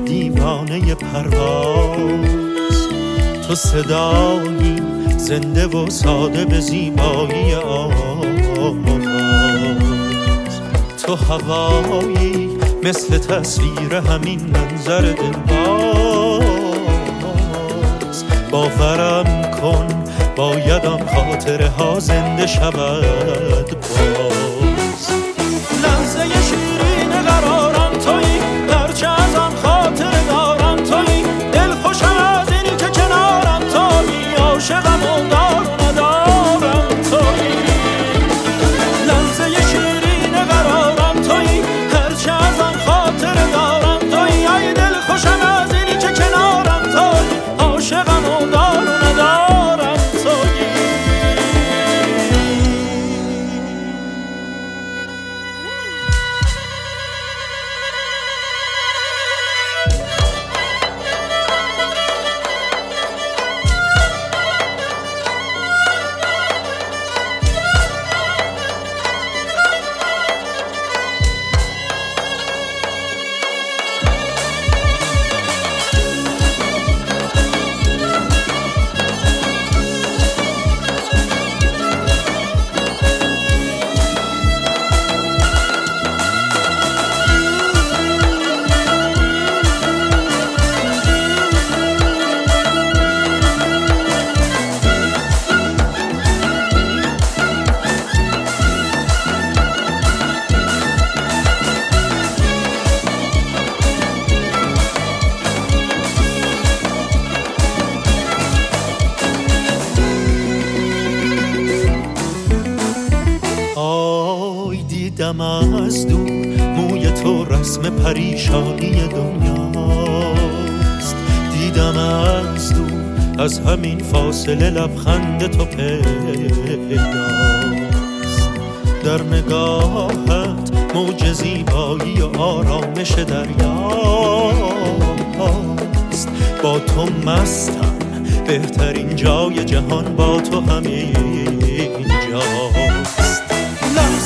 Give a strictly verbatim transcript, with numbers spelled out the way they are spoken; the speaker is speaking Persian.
دیوانه پرواز، تو صدایی زنده و ساده به زیبایی آواز، تو هوایی مثل تصویر همین منظر دلباز. باورم کن باید آن خاطره ها زنده شود باز. لحظه شیرین قرارم تویی، هرچه از آن خاطره دارم تویی، دل خوشم از اینی که کنارم تویی، عاشقم و دار و ندارم تویی. لحظه شیرین قرارم تویی، هرچه از آن خاطره دارم تویی، ای دل خوشم از اینی که کنارم تویی، عاشقم و دار و ندارم تویی. دیدم از دور موی تو رسم پریشانی دنیاست، دیدم از دور از همین فاصله لبخند تو پیداست. در نگاهت موج زیبایی و آرامش دریاست. با تو مستم، بهترین جای جهان با تو همین جاست.